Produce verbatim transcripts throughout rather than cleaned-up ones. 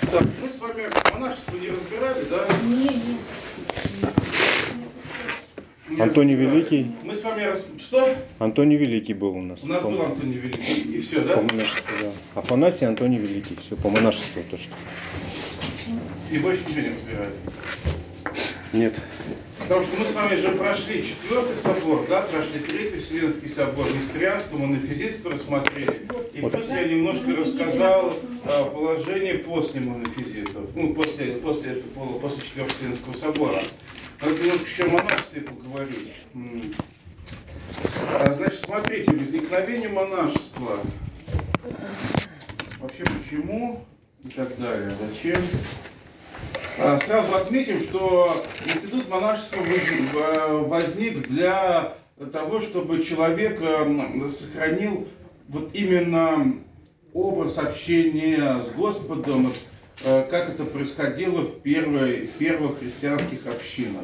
Так, мы с вами монашество не разбирали, да? Не, Не Антоний разбирали. Великий. Мы с вами рас... Что? Антоний Великий был у нас. У нас по... был Антоний Великий. И все, да? По монашеству, да. Афанасий, Антоний Великий. Все, по монашеству то, что. И больше ничего не разбирали. Нет. Потому что мы с вами же прошли четвертый собор, да, прошли третий Вселенский собор, несторианство, монофизитство рассмотрели. И Вот. плюс я немножко рассказал а, положение после монофизитов, ну, после, после, этого, после четвертого Вселенского собора. Надо немножко еще о монашестве поговорить. А, значит, смотрите, возникновение монашества. Вообще почему и так далее, зачем? Сразу отметим, что институт монашества возник для того, чтобы человек сохранил вот именно образ общения с Господом, как это происходило в, первой, в первых христианских общинах.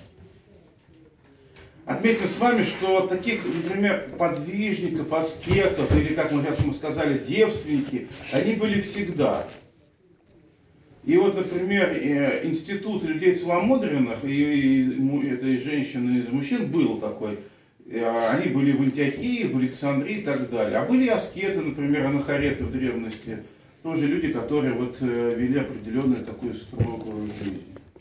Отметим с вами, что таких, например, подвижников, аскетов, или, как мы сейчас мы сказали, девственники, они были всегда. И вот, например, институт людей целомудренных, и это и женщин, и мужчин был такой. Они были в Антиохии, в Александрии и так далее. А были аскеты, например, анахареты в древности. Тоже люди, которые вот вели определенную такую строгую жизнь.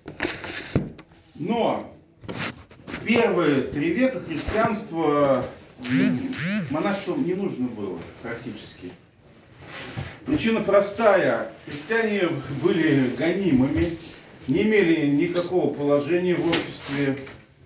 Но первые три века христианства монашеством не нужно было практически. Причина простая. Христиане были гонимыми, не имели никакого положения в обществе,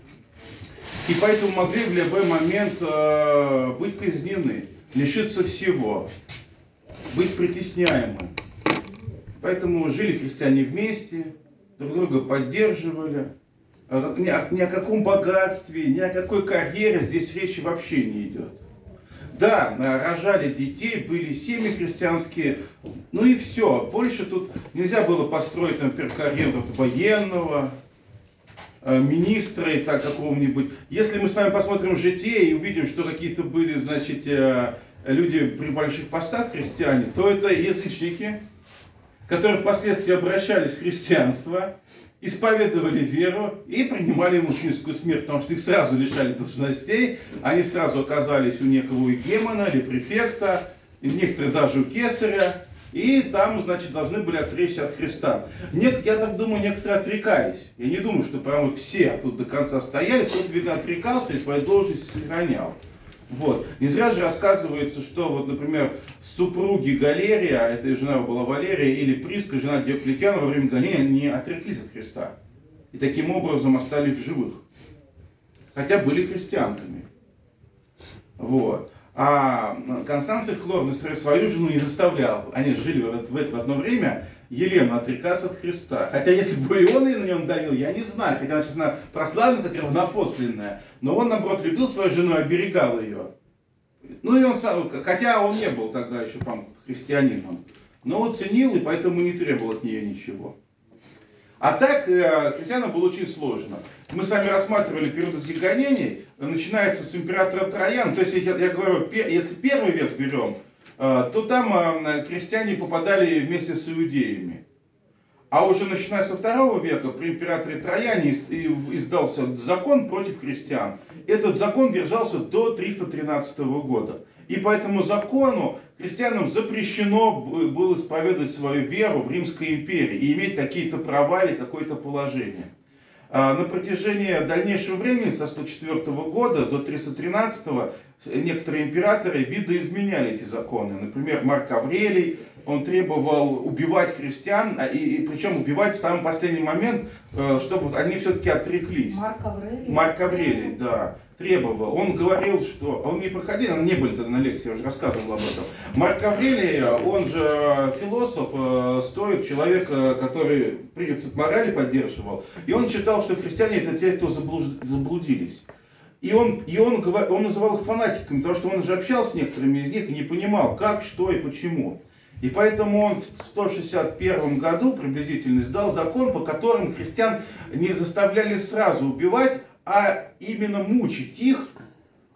и поэтому могли в любой момент э, быть казнены, лишиться всего, быть притесняемы. Поэтому жили христиане вместе, друг друга поддерживали. Ни о, ни о каком богатстве, ни о какой карьере здесь речи вообще не идет. Да, рожали детей, были семьи христианские, ну и все. Больше тут нельзя было построить, например, карьеру военного, министра и так какого-нибудь. Если мы с вами посмотрим житие и увидим, что какие-то были, значит, люди при больших постах христиане, то это язычники, которые впоследствии обращались в христианство, исповедовали веру и принимали мученическую смерть, потому что их сразу лишали должностей, они сразу оказались у некого егемона или префекта, и некоторые даже у кесаря, и там, значит, должны были отречься от Христа. Нет, я так думаю, некоторые отрекались. Я не думаю, что прямо все тут до конца стояли, кто-то, видно, отрекался и свою должность сохранял. Вот. Не зря же рассказывается, что, вот, например, супруги Галерия, эта жена была Валерия, или Приска, жена Диоклетиана, во время гонения не отреклись от Христа. И таким образом остались в живых. Хотя были христианками. Вот. А Констанция Хлорна свою жену не заставлял. Они жили в, в, в одно время, Елену отрекаться от Христа. Хотя если бы и он и на нем давил, я не знаю. Хотя она сейчас прославлена как равнопоследная. Но он, наоборот, любил свою жену и оберегал ее. Ну и он сам, хотя он не был тогда еще там христианином. Но он ценил и поэтому не требовал от нее ничего. А так, христианам было очень сложно. Мы с вами рассматривали период этих гонений, начинается с императора Трояна. То есть, я, я говорю, если первый век берем, то там христиане попадали вместе с иудеями. А уже начиная со второго века при императоре Трояне издался закон против христиан. Этот закон держался до триста тринадцатого года. И по этому закону христианам запрещено было исповедовать свою веру в Римской империи и иметь какие-то права или какое-то положение. На протяжении дальнейшего времени, со сто четвёртого года до триста тринадцатого, некоторые императоры видоизменяли эти законы. Например, Марк Аврелий, он требовал убивать христиан, и, и причем убивать в самый последний момент, чтобы они все-таки отреклись. Марк Аврелий? Марк Аврелий, да, требовал. Он говорил, что... Он не проходил, не были тогда на лекции, я уже рассказывал об этом. Марк Аврелий, он же философ, стоик, человек, который принцип морали поддерживал. И он считал, что христиане это те, кто заблудились. И он, и он, он называл их фанатиками, потому что он уже общался с некоторыми из них и не понимал, как, что и почему. И поэтому он в сто шестьдесят первом году приблизительно издал закон, по которому христиан не заставляли сразу убивать, а именно мучить их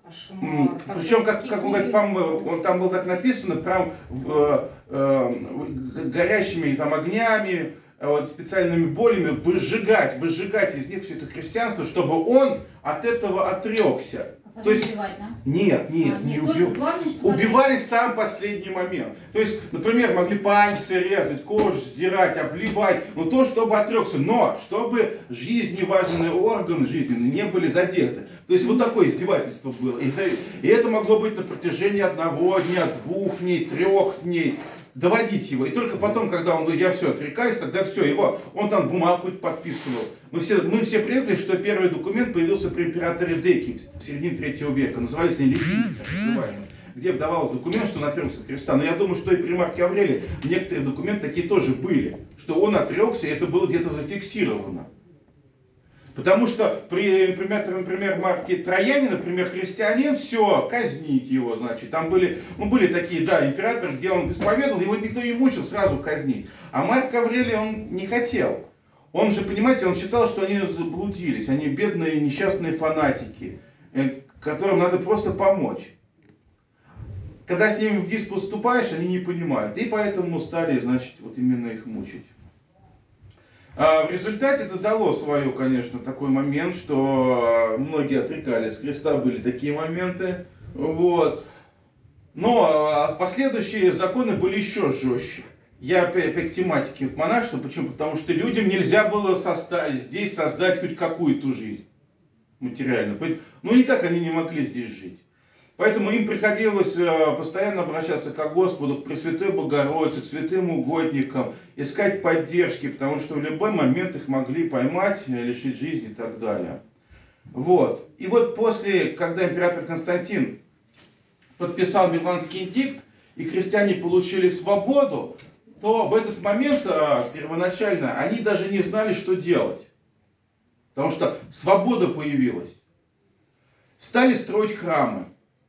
Кошмар. Причем, как, как он говорит, по там было так написано, прям э, э, горящими там огнями, вот, специальными болями выжигать, выжигать из них все это христианство, чтобы он от этого отрекся. А То есть, убивать, да? Нет, нет, а, не нет убивали. Убивали в самый последний момент. То есть, например, могли пальцы резать, кожу сдирать, обливать, но то, чтобы отрекся, но чтобы жизни важные органы жизненные не были задеты. То есть вот такое издевательство было. И это, и это могло быть на протяжении одного дня, двух дней, трех дней. Доводить его. И только потом, когда он говорит, я все, отрекаюсь, тогда все, его, он там бумагу подписывал. Мы все, мы все привыкли, что первый документ появился при императоре Деки в середине третьего века. Назывались они легенды, так называемые, где давался документ, что он отрекся от Христа. Но я думаю, что и при Марке Аврелии некоторые документы такие тоже были, что он отрекся, и это было где-то зафиксировано. Потому что при, например, например, Марке Трояне, например, христианин, все, казнить его, значит. Там были, ну, были такие, да, императоры, где он исповедовал, его никто не мучил, сразу казнить. А Марк Аврелий он не хотел. Он же, понимаете, он считал, что они заблудились, они бедные, несчастные фанатики, которым надо просто помочь. Когда с ними в диспут вступаешь, они не понимают. И поэтому стали, значит, вот именно их мучить. А в результате это дало свое, конечно, такой момент, что многие отрекались от Христа, были такие моменты. Вот. Но последующие законы были еще жестче. Я опять, опять к тематике монашества. Почему? Потому что людям нельзя было составить, здесь создать хоть какую-то жизнь материально. Ну никак они не могли здесь жить. Поэтому им приходилось постоянно обращаться к Господу, к Пресвятой Богородице, к святым угодникам, искать поддержки, потому что в любой момент их могли поймать, лишить жизни и так далее. Вот. И вот после, когда император Константин подписал Миланский эдикт, и христиане получили свободу, то в этот момент первоначально они даже не знали, что делать. Потому что свобода появилась. Стали строить храмы.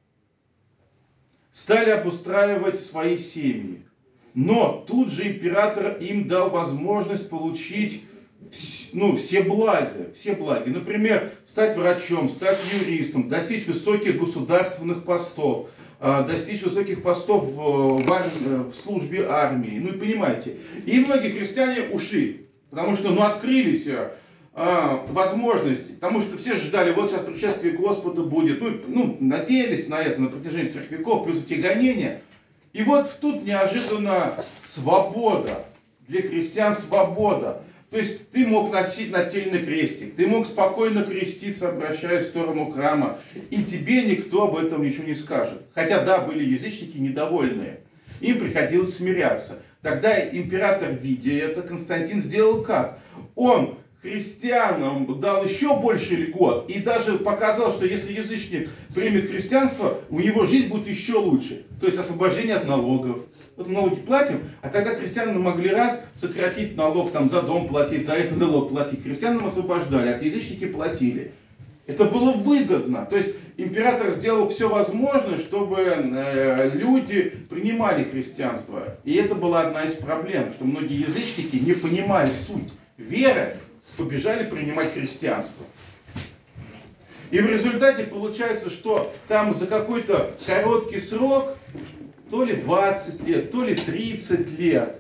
Стали обустраивать свои семьи. Но тут же император им дал возможность получить, ну, все блага, все блага. Например, стать врачом, стать юристом, достичь высоких государственных постов, достичь высоких постов в, армии, в службе армии. Ну и понимаете, и многие христиане ушли, потому что, ну, открылись возможности, потому что все же ждали, вот сейчас пришествие Господа будет, ну, ну, надеялись на это на протяжении трех веков, плюс эти гонения. И вот тут неожиданно свобода, для христиан свобода. То есть ты мог носить нательный крестик, ты мог спокойно креститься, обращаясь в сторону храма, и тебе никто об этом ничего не скажет. Хотя да, были язычники недовольные, им приходилось смиряться. Тогда император, видя это, Константин сделал как? Он христианам дал еще больше льгот и даже показал, что если язычник примет христианство, у него жизнь будет еще лучше. То есть освобождение от налогов. Вот налоги платим, а тогда христиане могли раз сократить налог, там, за дом платить, за это налог платить. Христианам освобождали, а язычники платили. Это было выгодно. То есть император сделал все возможное, чтобы э, люди принимали христианство. И это была одна из проблем, что многие язычники не понимали суть веры, побежали принимать христианство. И в результате получается, что там за какой-то короткий срок, то ли двадцать лет, то ли тридцать лет,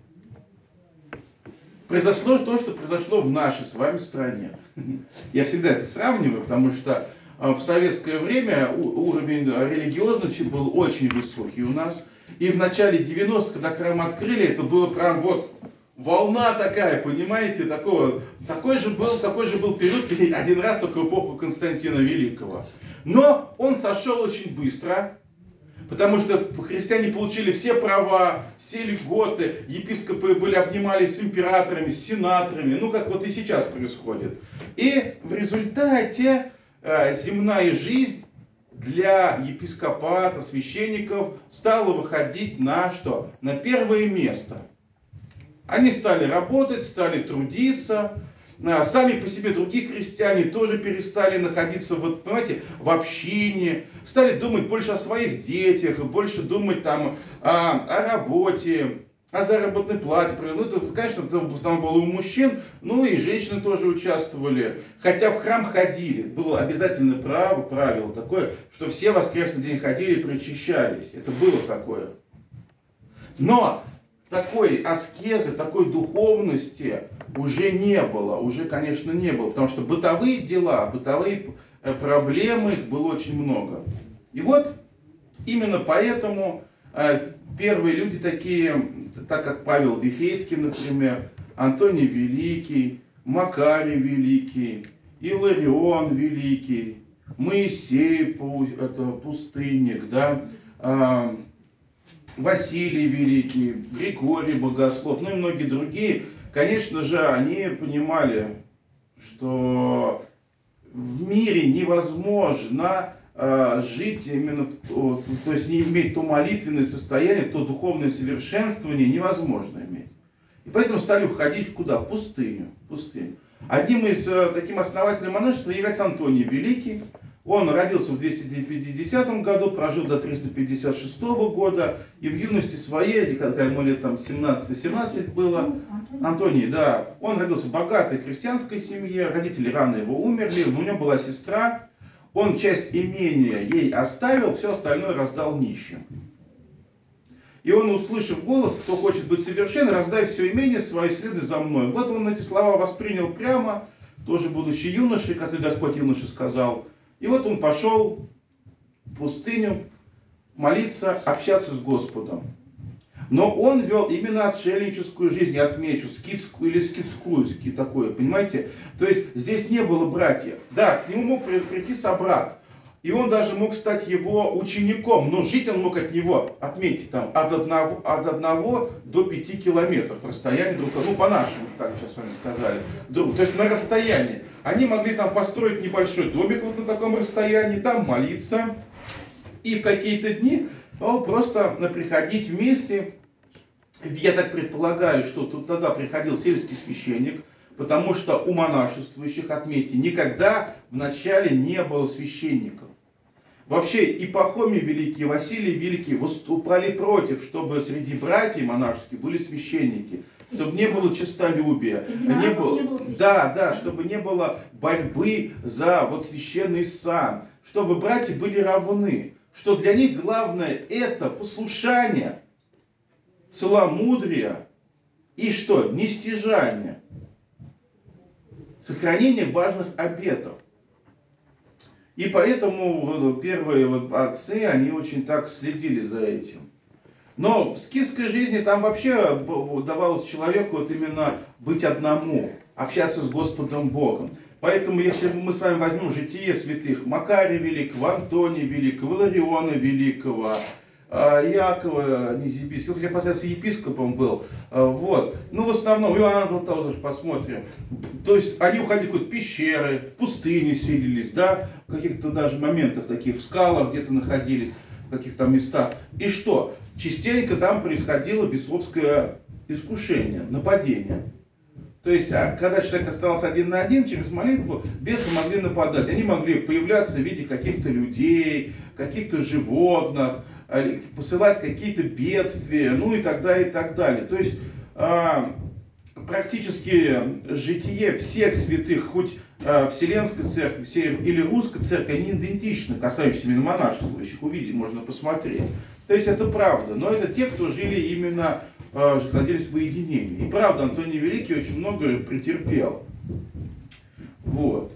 произошло то, что произошло в нашей с вами стране. Я всегда это сравниваю, потому что в советское время уровень религиозности был очень высокий у нас. И в начале девяностых, когда храм открыли, это было прям вот волна такая, понимаете, такого, такой же был, такой же был период, один раз только в эпоху Константина Великого. Но он сошел очень быстро, потому что христиане получили все права, все льготы, епископы были, обнимались с императорами, с сенаторами, ну как вот и сейчас происходит. И в результате э, земная жизнь для епископата, священников стала выходить на что? На первое место. Они стали работать, стали трудиться. Сами по себе другие христиане тоже перестали находиться вот, понимаете, в общине, стали думать больше о своих детях, больше думать там о, о работе, о заработной плате. Ну, это, конечно, это в основном было у мужчин, ну и женщины тоже участвовали. Хотя в храм ходили. Было обязательное право, правило такое, что все в воскресный день ходили и причащались. Это было такое. Но такой аскезы, такой духовности уже не было. Уже, конечно, не было. Потому что бытовые дела, бытовые проблемы, их было очень много. И вот именно поэтому первые люди такие, так как Павел Вифейский, например, Антоний Великий, Макарий Великий, Иларион Великий, Моисей, это пустынник, да, Василий Великий, Григорий Богослов, ну и многие другие, конечно же, они понимали, что в мире невозможно жить именно, в, то есть не иметь то молитвенное состояние, то духовное совершенствование невозможно иметь. И поэтому стали уходить куда? В пустыню. В пустыню. Одним из таким основателей монашества является Антоний Великий. Он родился в двести пятидесятом году, прожил до триста пятьдесят шестого года, и в юности своей, когда ему лет там семнадцать-восемнадцать было, Антоний, да, он родился в богатой христианской семье, родители рано его умерли, у него была сестра. Он часть имения ей оставил, все остальное раздал нищим. И он, услышав голос, кто хочет быть совершен, раздай все имение свое, следуй за мной. Вот он эти слова воспринял прямо, тоже будучи юношей, как и Господь юноше сказал. И вот он пошел в пустыню молиться, общаться с Господом. Но он вел именно отшельническую жизнь, я отмечу, скитскую или скитскую, такое, понимаете? То есть здесь не было братьев. Да, к нему мог прийти собрат. И он даже мог стать его учеником, но жить он мог от него, отметьте, там, от одного, от одного до пяти километров расстояние друг от друга, ну по-нашему, так сейчас с вами сказали, друг, то есть на расстоянии. Они могли там построить небольшой домик вот на таком расстоянии, там молиться, и в какие-то дни ну, просто приходить вместе. Я так предполагаю, что тут тогда приходил сельский священник, потому что у монашествующих, отметьте, никогда в начале не было священников. Вообще и Пахомий Великий, и Василий Великий выступали против, чтобы среди братьев монашеских были священники, чтобы не было честолюбия, не было, не было да, да, чтобы не было борьбы за вот священный сан, чтобы братья были равны, что для них главное это послушание, целомудрие и что? Нестяжание. Сохранение важных обетов. И поэтому первые вот отцы, они очень так следили за этим. Но в скитской жизни там вообще давалось человеку вот именно быть одному, общаться с Господом Богом. Поэтому, если мы с вами возьмем житие святых Макария Великого, Антония Великого, Илариона Великого, Иакова Низибийского, хотя последовательно епископом был, вот. Ну, в основном, Иоанна Златоуста посмотрим. То есть, они уходили в какие-то пещеры, в пустыне селились, да, в каких-то даже моментах таких, в скалах где-то находились, в каких-то местах. И что? Частенько там происходило бесовское искушение, нападение. То есть, когда человек оставался один на один, через молитву бесы могли нападать. Они могли появляться в виде каких-то людей, каких-то животных, посылать какие-то бедствия, ну и так далее, и так далее. То есть, практически житие всех святых, хоть Вселенской церкви или Русской церкви, они идентичны, касающиеся именно монашествующих, увидеть, можно посмотреть. То есть это правда, но это те, кто жили именно, находились в уединении. И правда, Антоний Великий очень много претерпел. Вот.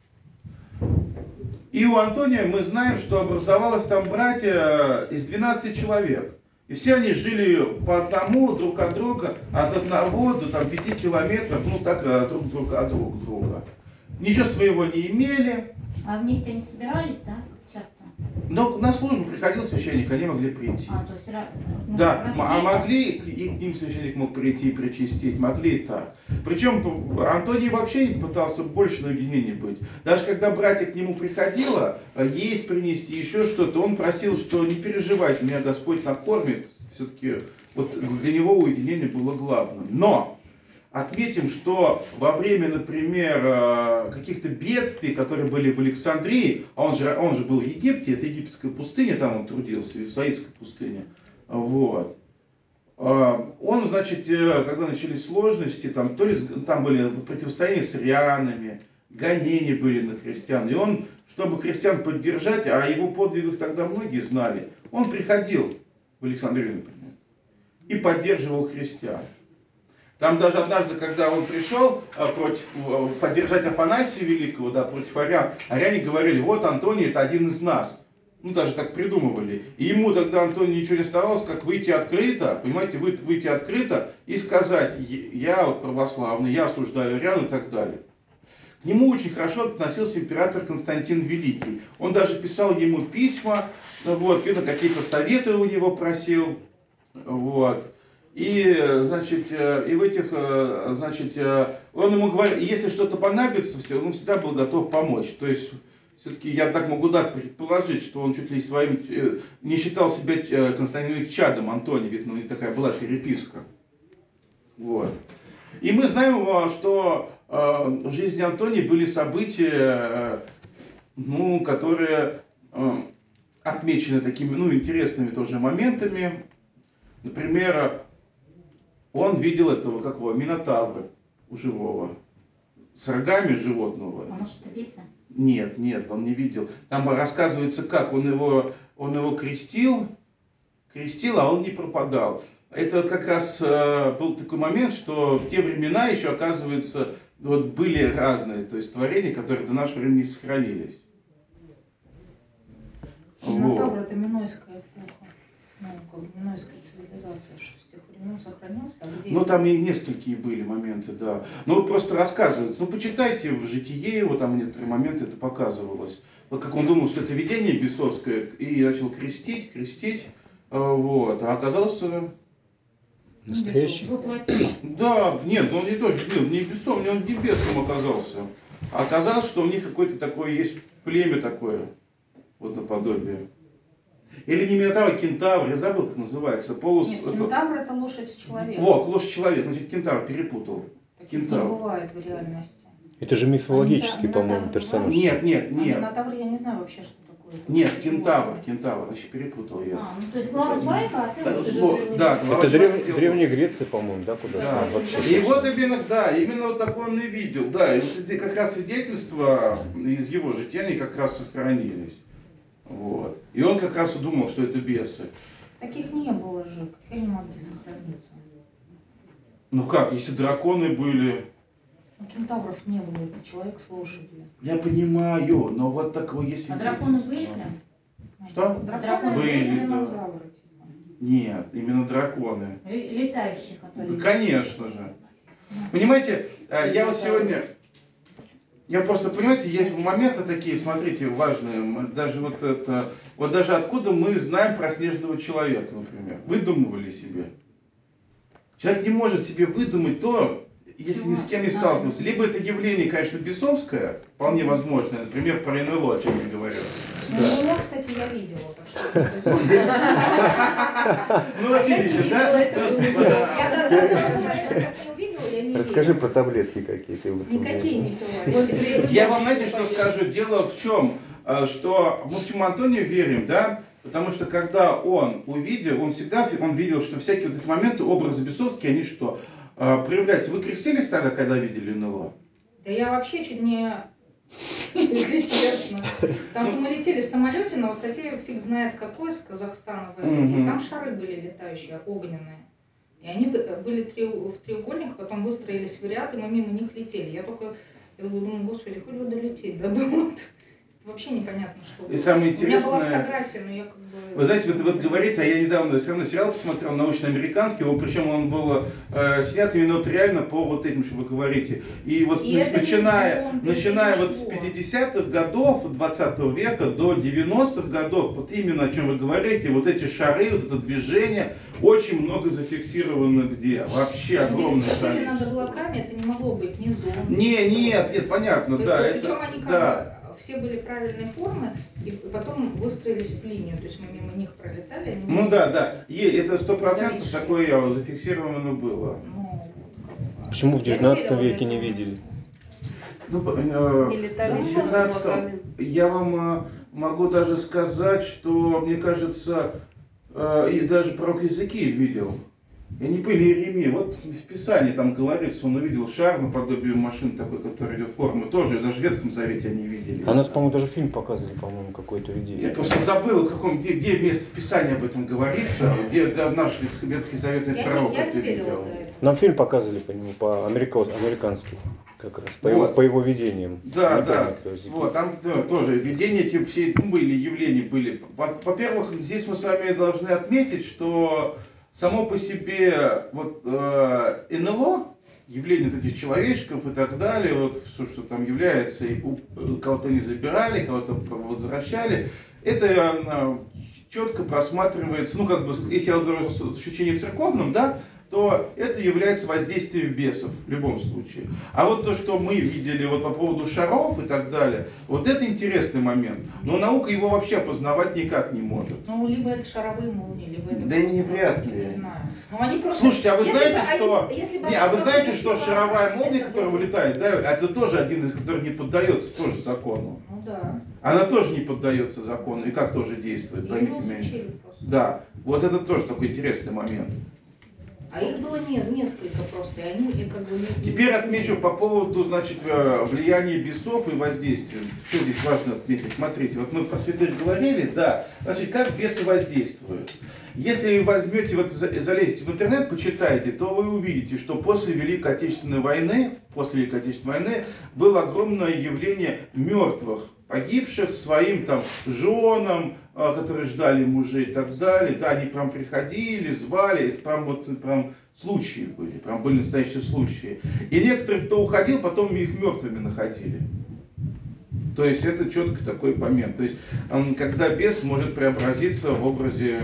И у Антония мы знаем, что образовалось там братья из двенадцати человек. И все они жили по одному друг от друга, от одного до там, пяти километров, ну так друг, друг от друг друга. Ничего своего не имели. А вместе они собирались, да, часто? Но на службу приходил священник, они могли прийти. А, то есть, ну, да, а могли, и им священник мог прийти и причастить, могли и так. Причем Антоний вообще пытался больше на уединении быть. Даже когда братья к нему приходило, есть принести, еще что-то, он просил, что не переживайте, меня Господь накормит. Все-таки вот для него уединение было главным. Но отметим, что во время, например, каких-то бедствий, которые были в Александрии, а он же, он же был в Египте, это египетская пустыня, там он трудился, и в Саидской пустыне, вот. Он, значит, когда начались сложности, там, то ли там были противостояния с арианами, гонения были на христиан, и он, чтобы христиан поддержать, а о его подвигах тогда многие знали, он приходил в Александрию, например, и поддерживал христиан. Там даже однажды, когда он пришел против, поддержать Афанасия Великого, да, против ариан, ариане говорили: вот Антоний это один из нас. Ну, даже так придумывали. И ему тогда, Антонию, ничего не оставалось, как выйти открыто, понимаете, выйти открыто и сказать: я вот православный, я осуждаю ариан и так далее. К нему очень хорошо относился император Константин Великий. Он даже писал ему письма, вот, видно, какие-то советы у него просил. Вот. И, значит, и в этих, значит, он ему говорил, если что-то понадобится, он всегда был готов помочь. То есть, все-таки я так могу так предположить, что он чуть ли своим, не считал себя Константином чадом Антония, ведь ну, такая была переписка. Вот. И мы знаем, что в жизни Антония были события, ну, которые отмечены такими, ну, интересными тоже моментами. Например, он видел этого, как его, Минотавра у живого, с рогами животного. А может, это бесы? Нет, нет, он не видел. Там рассказывается, как он его, он его крестил, крестил, а он не пропадал. Это как раз э, был такой момент, что в те времена еще, оказывается, вот были разные, то есть творения, которые до нашего времени сохранились. Минотавр вот. Это минойская эпоха, ну, как бы минойская цивилизация, что с тех времен сохранился. А где... Ну, там и несколькие были моменты, да. Ну, вот просто рассказывается. Ну, почитайте в житие его, там некоторые моменты это показывалось. Вот как он думал, что это видение бесовское, и начал крестить, крестить, вот, а оказался... Настоящий? Да, нет, он не то, не бесом, он не бесом оказался. А оказалось, что у них какое-то такое есть племя такое, вот наподобие. Или не Минотавр, а кентавр, я забыл, как называется. Полус... Нет, кентавр это лошадь с человеком. Вот, лошадь-человек, значит, кентавр, перепутал. Таких Кентавр. не бывает в реальности. Это же мифологический, А по-моему, персонаж. Нет, нет, нет. А Минотавр я не знаю вообще, что такое. Нет, кентавр, кентавр, значит, перепутал я. А, ну то есть глава человека, а ты Да, вот уже вот, древний. да, глава Это древ... человека. Древняя Греция, по-моему, да, куда Да. вообще. И вот именно, да, именно вот такое он и видел, да, и вот эти как раз свидетельства из его жития, они как раз сохранились. Вот. И он как раз и думал, что это бесы. Таких не было же, как они могли сохраниться? Ну как, если драконы были... Ну, кентавров не было, это человек с лошадью. Я понимаю, но вот такого есть... А драконы были прям? Что? Драконы Были, были да. динозавры, типа. Нет, именно драконы. Летающие, которые... Конечно же. Понимаете, я вот сегодня... Я просто, понимаете, есть моменты такие, смотрите, важные. Даже вот это... Вот даже откуда мы знаем про снежного человека, например. Выдумывали себе. Человек не может себе выдумать то, если ни с кем не сталкивался. Либо это явление, конечно, бесовское, вполне возможно, например, про эн эл о, о чем я говорю. Ну, эн эл о, кстати, я видела, так что... Ну, вот видите, да? Я даже не увидела, я не Расскажи про таблетки какие-то. Никакие не пила. Я вам, знаете, что скажу? Дело в чем, что мы почему Антонию верим, да? Потому что когда он увидел, он всегда он видел, что всякие вот эти моменты, образы бесовские, они что, проявляются. Вы крестились тогда, когда видели эн эл о? Да я вообще чуть не... Если честно. Потому что мы летели в самолете на высоте фиг знает какой, с Казахстана в это, и там шары были летающие, огненные. И они были в треугольник, потом выстроились в ряд, и мы мимо них летели. Я только я думаю, господи, хоть бы долететь до дома. Вообще непонятно, что было. И самое интересное... У меня была интересное... фотография, но я как бы... Вы знаете, вот, вот говорите, а я недавно все равно сериал посмотрел, научно-американский, он, причем он был э, снят именно вот реально по вот этим, что вы говорите. И вот и нач, начиная, зон, начиная вот с пятидесятых годов двадцатого века до девяностых годов, вот именно о чем вы говорите, вот эти шары, вот это движение, очень много зафиксировано где. Вообще огромное количество. Летели над облаками, это не могло быть ни зон. Не, нет, нет, понятно, Причем да. Причем это, они как да. бы... Все были правильной формы, и потом выстроились в линию, то есть мы мимо них пролетали. Они ну да, да, е, это сто процентов зависшие. такое зафиксировано было. Ну, вот как бы. Почему в девятнадцатом веке не видели? Ну, э, Не летали да, еще в девятнадцатом облаками. я вам э, могу даже сказать, что, мне кажется, э, и даже пророк Иезекииль видел. Я не понял, Иеремия, вот в Писании там говорится, он увидел шар наподобие машины такой, который идет в форму, тоже, даже в Ветхом Завете они видели. А нас, по-моему, даже фильм показывали, по-моему, какой-то идею. Я просто забыл, в каком, где, где место в Писании об этом говорится, где, где наш Ветхий Заветный Я пророк не, я это не видела видел. до этого. Нам фильм показывали по нему, по американски, как раз, по, Вот. его, по его видениям. Да, Не да. помню, кто языки. Вот, там да, тоже видения эти все ну, были, явления были. Во- Во-первых, здесь мы с вами должны отметить, что само по себе вот э, эн эл о, явление таких человечков и так далее, вот все, что там является, и у- кого-то не забирали, кого-то возвращали, это э, четко просматривается, ну как бы, если я говорю с ощущением церковным, да, то это является воздействием бесов в любом случае. А вот то, что мы видели вот по поводу шаров и так далее, вот это интересный момент. Но наука его вообще опознавать никак не может. Ну, либо это шаровые молнии, либо это Да просто не вряд ли. Не знаю. Ну, они просто... Слушайте, а вы Если знаете, бы они- что... если бы Не, они а вы просто знаете, что сила, шаровая молния, это которая было- вылетает, да, это тоже один из, который не поддается тоже закону. Ну да. Она тоже не поддается закону. И как тоже действует, И его поймите меня. изучили просто. Да, вот это тоже такой интересный момент. А их было не, несколько просто, и они и как бы... не- Теперь отмечу по поводу, значит, э, влияния бесов и воздействия. Что здесь важно отметить? Смотрите, вот мы про святых говорили, да, значит, как бесы воздействуют. Если возьмете, вот за- залезете в интернет, почитайте, то вы увидите, что после Великой Отечественной войны, после Великой Отечественной войны было огромное явление мертвых, погибших своим там женам, а, которые ждали мужей и так далее. Да, они прям приходили, звали, это прям вот прям случаи были, прям были настоящие случаи. И некоторые, кто уходил, потом их мертвыми находили. То есть это четко такой момент. То есть м, когда бес может преобразиться в образе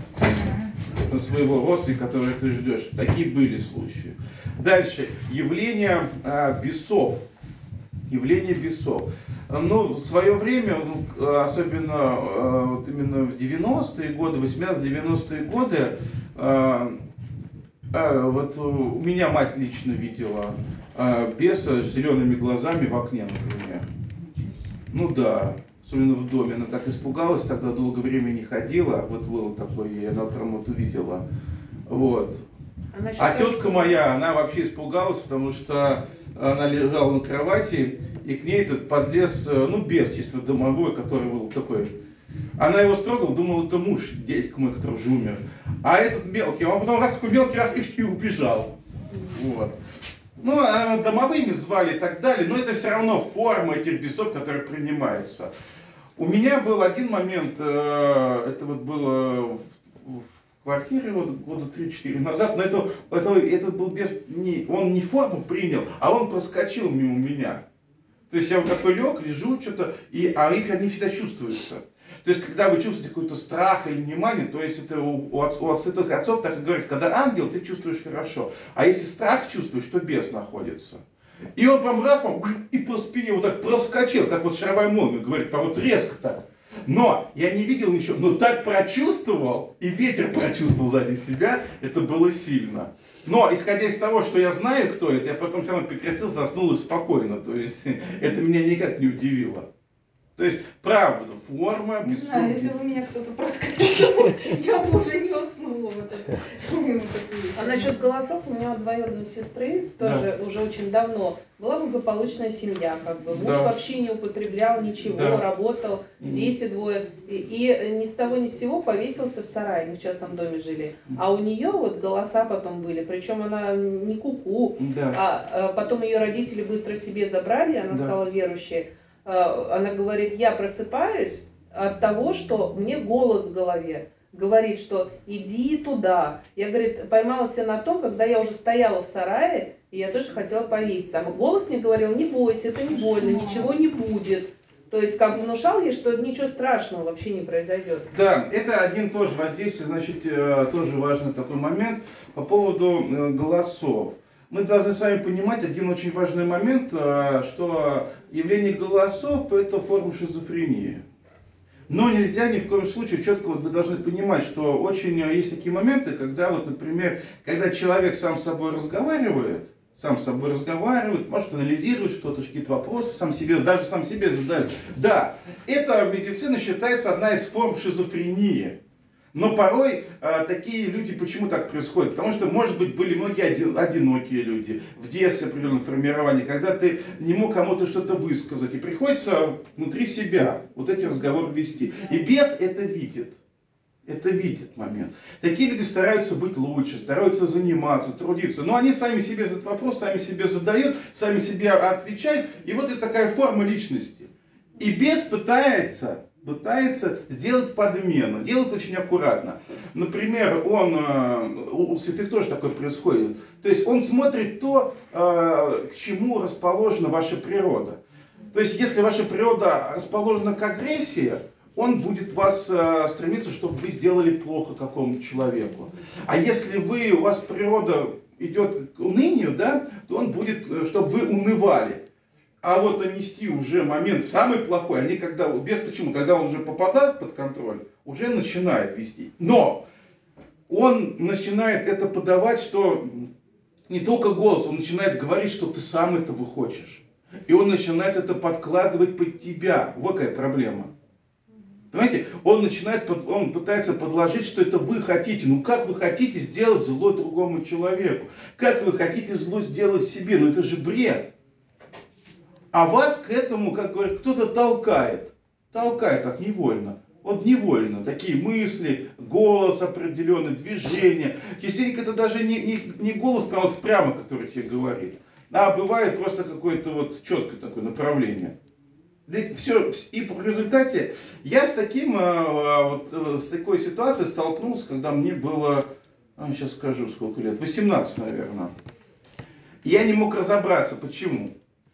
своего родственника, которого ты ждешь. Такие были случаи. Дальше. Явление а, бесов. Явление бесов. Ну, в свое время, ну, особенно а, вот именно в девяностые годы, восьмидесятые-девяностые годы, а, а, вот у меня мать лично видела а, беса с зелеными глазами в окне, например. Ну да, особенно в доме. Она так испугалась, тогда долгое время не ходила. Вот было такое, и она прям вот увидела. Вот. А тетка моя, она вообще испугалась, потому что она лежала на кровати, и к ней этот подлез, ну, бес чисто домовой, который был такой. Она его строгала, думала, это муж, дядька мой, который уже умер. А этот мелкий, он потом раз такой мелкий, раз и, и убежал. Вот. Ну, а домовыми звали и так далее, но это все равно форма этих бесов, которые принимаются. У меня был один момент, э, это вот было в, в квартире вот, года три-четыре назад, но это, это, этот был бес, не, он не форму принял, а он проскочил мимо меня. То есть я вот такой лег, лежу, что-то, и, а их они всегда чувствуются. То есть, когда вы чувствуете какой-то страх или внимание, то есть это у, у, отц, у святых отцов так и говорится, когда ангел, ты чувствуешь хорошо. А если страх чувствуешь, то бес находится. И он прям раз, и по спине вот так проскочил, как вот шаровая молния, говорит, прям вот резко так. Но я не видел ничего, но так прочувствовал, и ветер прочувствовал сзади себя, это было сильно. Но, исходя из того, что я знаю, кто это, я потом все равно прекратил, заснул и спокойно. То есть, это меня никак не удивило. То есть, правда, форма, Не без знаю, если бы меня кто-то проскочил, я бы уже не уснула в этот. А насчет голосов, у меня у двоюродной сестры тоже уже очень давно была благополучная семья, как бы муж Да. вообще не употреблял ничего, Да. работал, дети двое, и, и ни с того ни с сего повесился в сарае, они в частном доме жили. А у нее вот голоса потом были, причем она не куку, Да. а, а потом ее родители быстро себе забрали, она Да. стала верующей. А, она говорит, я просыпаюсь от того, что мне голос в голове говорит, что иди туда. Я, говорит, поймала себя на том, когда я уже стояла в сарае, и я тоже хотела повеситься. А голос мне говорил, не бойся, это не больно, ничего не будет. То есть, как бы внушал ей, что ничего страшного вообще не произойдет. Да, это один тоже воздействие, значит, э, тоже важный такой момент по поводу э, голосов. Мы должны с вами понимать один очень важный момент, э, что явление голосов – это форма шизофрении. Но нельзя ни в коем случае, четко вот вы должны понимать, что очень есть такие моменты, когда, вот, например, когда человек сам с собой разговаривает, сам с собой разговаривает, может анализирует что-то, какие-то вопросы сам себе, даже сам себе задает. Да, это медицина считается одна из форм шизофрении. Но порой э, такие люди, почему так происходит? Потому что, может быть, были многие один, одинокие люди в детстве определенном формировании, когда ты не мог кому-то что-то высказать, и приходится внутри себя вот эти разговоры вести. И бес это видит. Это видит момент. Такие люди стараются быть лучше, стараются заниматься, трудиться. Но они сами себе этот вопрос, сами себе задают, сами себе отвечают. И вот это такая форма личности. И бес пытается, пытается сделать подмену. Делает очень аккуратно. Например, он, у святых тоже такое происходит. То есть он смотрит то, к чему расположена ваша природа. То есть если ваша природа расположена к агрессии, он будет вас э, стремиться, чтобы вы сделали плохо какому-то человеку. А если вы, у вас природа идет к унынию, да, то он будет, чтобы вы унывали. А вот нанести уже момент самый плохой, они когда, без почему, когда он уже попадает под контроль, уже начинает вести. Но он начинает это подавать, что не только голос, он начинает говорить, что ты сам этого хочешь. И он начинает это подкладывать под тебя. Вот какая проблема. Понимаете, он начинает, он пытается подложить, что это вы хотите. Ну как вы хотите сделать зло другому человеку? Как вы хотите зло сделать себе? Ну это же бред. А вас к этому, как говорят, кто-то толкает. Толкает так невольно. Вот невольно. Такие мысли, голос определенный, движение. Частенько это даже не, не, не голос, а вот прямо, который тебе говорит. А бывает просто какое-то вот четкое такое направление. Все, и в результате я с таким, вот, с такой ситуацией столкнулся, когда мне было, сейчас скажу сколько лет, восемнадцать, наверное. Я не мог разобраться, почему.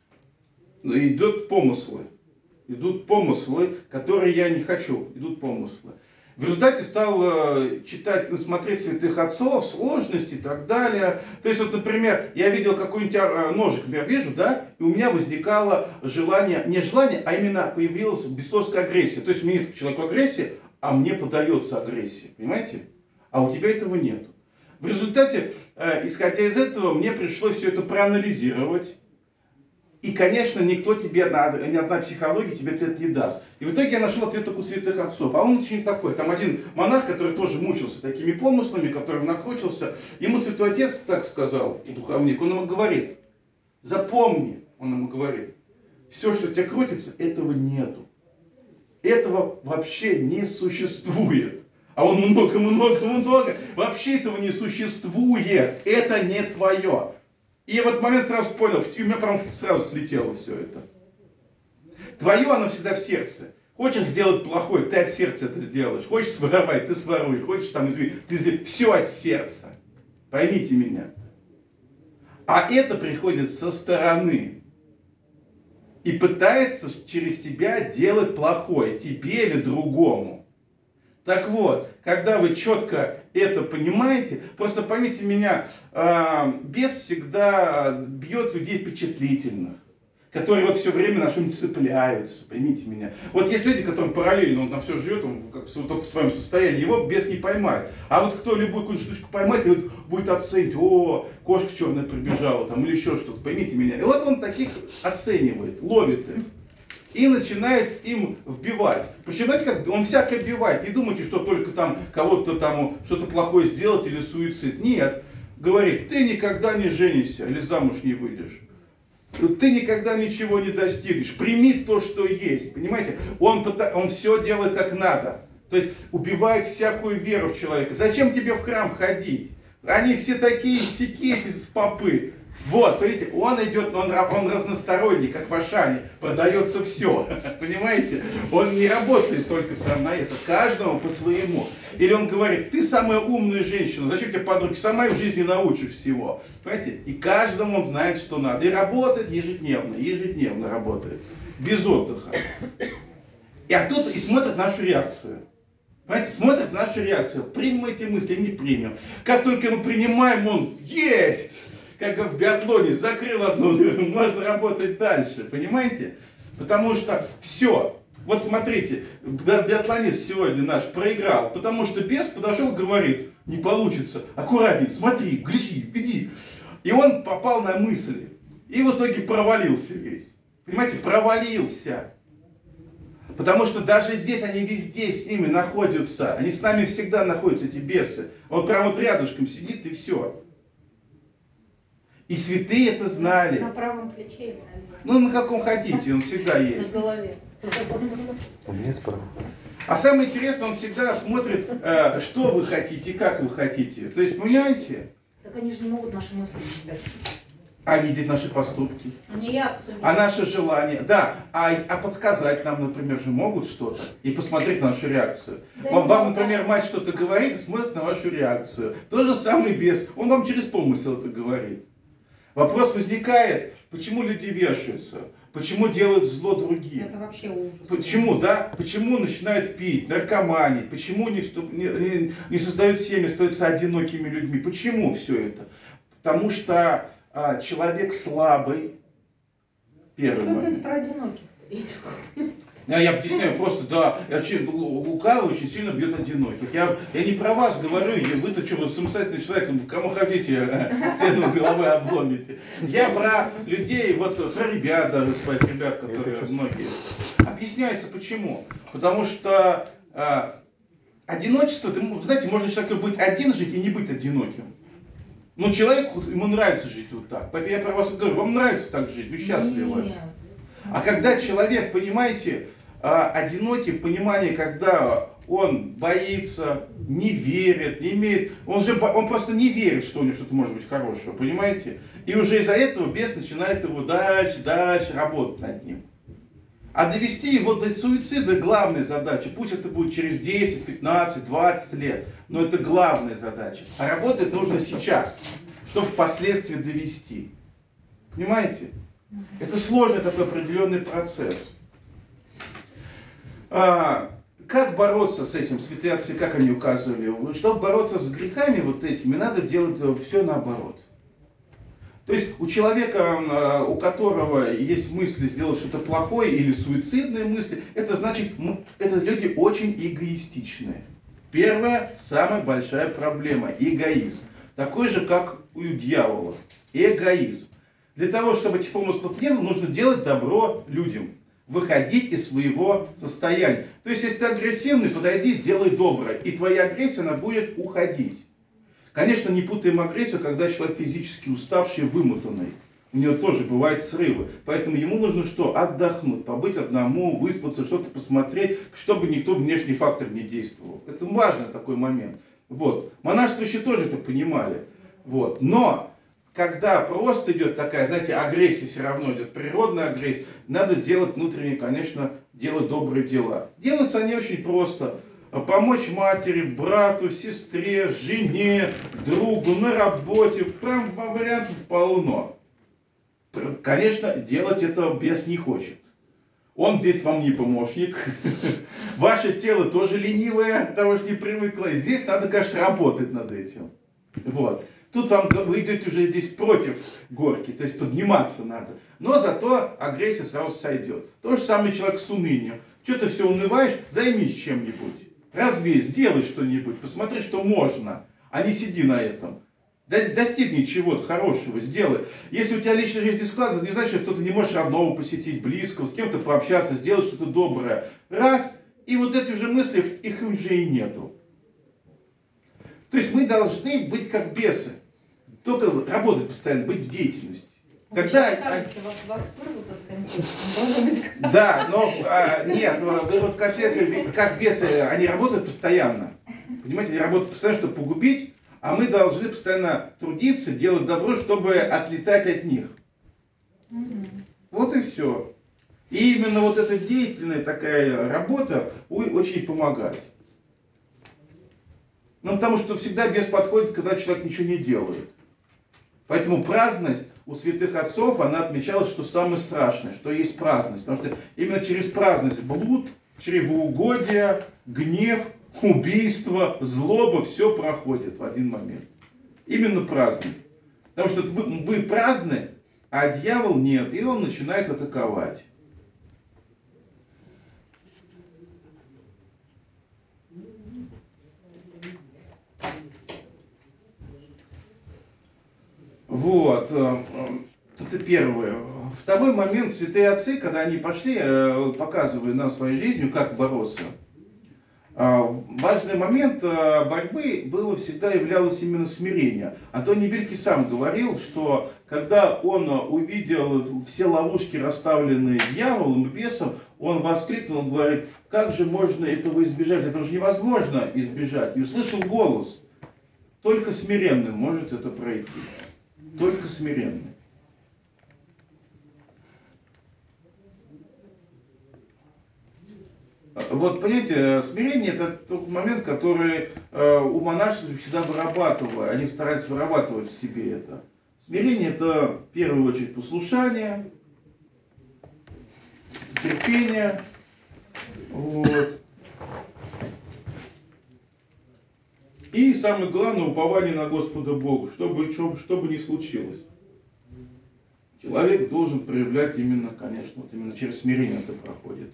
Идут помыслы, идут помыслы, которые я не хочу, идут помыслы. В результате стал читать, смотреть святых отцов, сложности и так далее. То есть, вот, например, я видел какой-нибудь ножик, я вижу, да, и у меня возникало желание, не желание, а именно появилась бесовская агрессия. То есть, мне нет человеку агрессии, а мне подается агрессия, понимаете? А у тебя этого нет. В результате, исходя из этого, мне пришлось все это проанализировать. И, конечно, никто тебе, ни одна психология тебе ответ не даст. И в итоге я нашел ответ только у святых отцов. А он очень такой. Там один монах, который тоже мучился такими помыслами, который накручился. Ему святой отец так сказал, духовник, он ему говорит, запомни, он ему говорит, все, что у тебя крутится, этого нету. Этого вообще не существует. А он много-много-много. Вообще этого не существует. Это не твое. И я в этот момент сразу понял, и у меня прям сразу слетело все это. Твое оно всегда в сердце. Хочешь сделать плохое, ты от сердца это сделаешь. Хочешь своровать, ты своруй. Хочешь там извини, ты извини. Все от сердца. Поймите меня. А это приходит со стороны. И пытается через тебя делать плохое, тебе или другому. Так вот, когда вы четко это понимаете, просто поймите меня, э, бес всегда бьет людей впечатлительных, которые вот все время на что-нибудь цепляются, поймите меня. Вот есть люди, которым параллельно он на все живет, он как, только в своем состоянии, его бес не поймает. А вот кто любую какую-нибудь штучку поймает, и вот будет оценивать, о, кошка черная прибежала там или еще что-то, поймите меня. И вот он таких оценивает, ловит их. И начинает им вбивать. Причем, знаете, как он всякое вбивает. Не думайте, что только там кого-то там что-то плохое сделать или суицид. Нет. Говорит, ты никогда не женишься или замуж не выйдешь. Ты никогда ничего не достигнешь. Прими то, что есть. Понимаете? Он, он все делает как надо. То есть убивает всякую веру в человека. Зачем тебе в храм ходить? Они все такие сяки, эти попы. Вот, видите, он идет, он, он разносторонний, как в Ашане, продается все, понимаете? Он не работает только там на это, каждому по своему. Или он говорит, ты самая умная женщина, зачем тебе подруги, сама в жизни научишь всего, понимаете? И каждому он знает, что надо. И работает ежедневно, ежедневно работает, без отдыха. И а тут и смотрит нашу реакцию. Понимаете, смотрит нашу реакцию, примем эти мысли, не примем. Как только мы принимаем, он есть! Как в биатлоне, закрыл одну, можно работать дальше, понимаете? Потому что все, вот смотрите, биатлонист сегодня наш проиграл, потому что бес подошел и говорит, не получится, аккуратней, смотри, гляди, веди. И он попал на мысли, и в итоге провалился весь, понимаете, провалился. Потому что даже здесь они везде с ними находятся. Они с нами всегда находятся, эти бесы. Он прям вот рядышком сидит и все. И святые это знали. На правом плече или на левом? Ну, на каком хотите, он всегда На есть. голове. У меня справа. А самое интересное, он всегда смотрит, э, что вы хотите и как вы хотите. То есть, понимаете? Так они же не могут наши мысли читать. А видеть наши поступки. Они реакцию А наши желания. Да, а, а подсказать нам, например, же могут что-то. И посмотреть на нашу реакцию. Да Вам, не вам, могут. например, мать что-то говорит и смотрит на вашу реакцию. То же самое бес. Он вам через помысел это говорит. Вопрос возникает, почему люди вешаются? Почему делают зло другим? Это вообще ужас. Почему, да? Почему начинают пить, наркоманить? Почему не, вступ- не, не- не создают семьи, становятся одинокими людьми? Почему все это? Потому что а, человек слабый, первый Что опять момент. про одиноких? Я, я объясняю просто, да, очень, лукавый очень сильно бьет одиноких. Я, я не про вас говорю, я, вы-то что, вы самостоятельный человек, кому хотите, стену головы обломите. Я про людей, вот про ребят даже, своих ребят, которые многие. Объясняется почему. Потому что э, одиночество, ты, знаете, можно человеку быть один жить и не быть одиноким. Но человеку, ему нравится жить вот так. Поэтому я про вас говорю, вам нравится так жить, вы счастливы. Нет. А когда человек, понимаете, одинокий в понимании, когда он боится, не верит, не имеет, он же он просто не верит, что у него что-то может быть хорошего, понимаете? И уже из-за этого бес начинает его дальше, дальше работать над ним. А довести его до суицида главная задача. Пусть это будет через десять, пятнадцать, двадцать лет, но это главная задача. А работать нужно сейчас, чтобы впоследствии довести. Понимаете? Это сложный такой определенный процесс. А, как бороться с этим? Святые отцы, как они указывали? Чтобы бороться с грехами вот этими, надо делать все наоборот. То есть у человека, у которого есть мысли сделать что-то плохое или суицидные мысли, это значит, это люди очень эгоистичные. Первая, самая большая проблема – эгоизм. Такой же, как у дьявола. Эгоизм. Для того, чтобы этих помыслов не было, нужно делать добро людям. Выходить из своего состояния. То есть, если ты агрессивный, подойди, сделай доброе. И твоя агрессия, она будет уходить. Конечно, не путаем агрессию, когда человек физически уставший, вымотанный. У него тоже бывают срывы. Поэтому ему нужно что? Отдохнуть, побыть одному, выспаться, что-то посмотреть, чтобы никто внешний фактор не действовал. Это важный такой момент. Вот. Монашествующие тоже это понимали. Вот. Но когда просто идет такая, знаете, агрессия, все равно идет природная агрессия, надо делать внутренне, конечно, делать добрые дела. Делаются они очень просто. Помочь матери, брату, сестре, жене, другу, на работе. Прям вариантов полно. Конечно, делать это бес не хочет. Он здесь вам не помощник. Ваше тело тоже ленивое, потому что не привыкло. И здесь надо, конечно, работать над этим. Вот. Тут вам, вы идете уже здесь против горки, то есть подниматься надо. Но зато агрессия сразу сойдет. То же самое человек с унынием. Что ты все унываешь, займись чем-нибудь. Развей, сделай что-нибудь, посмотри, что можно, а не сиди на этом. Достигни чего-то хорошего, сделай. Если у тебя личная жизнь не складывается, не значит, что ты не можешь родного посетить, близкого, с кем-то пообщаться, сделать что-то доброе. Раз, и вот эти же мысли, их уже и нету. То есть мы должны быть как бесы. Только работать постоянно, быть в деятельности. Когда... Кажется, вас, вас вырвут из контекста. Да, но а, нет, вы вот в контексте, как бесы, они работают постоянно. Понимаете, они работают постоянно, чтобы погубить, а мы должны постоянно трудиться, делать добро, чтобы отлетать от них. Угу. Вот и все. И именно вот эта деятельная такая работа очень помогает. Ну, потому что всегда бес подходит, когда человек ничего не делает. Поэтому праздность у святых отцов, она отмечалась, что самое страшное, что есть праздность. Потому что именно через праздность блуд, чревоугодие, гнев, убийство, злоба, все проходит в один момент. Именно праздность. Потому что вы, вы праздны, а дьявол нет, и он начинает атаковать. Вот. Это первое. Второй момент, святые отцы, когда они пошли, показывая нам своей жизнью, как бороться. Важный момент борьбы было всегда являлось именно смирение. Антоний Великий сам говорил, что когда он увидел все ловушки, расставленные дьяволом и бесом, он воскликнул, он говорит, как же можно этого избежать? Это же невозможно избежать. И услышал голос, только смиренный может это пройти. Только смиренный. Вот, понимаете, смирение — это тот момент, который э, у монашеств всегда вырабатывают, они стараются вырабатывать в себе это. Смирение — это в первую очередь послушание, терпение, вот. И самое главное, упование на Господа Бога, чтобы, что, что бы ни случилось. Человек должен проявлять именно, конечно, вот именно через смирение это проходит.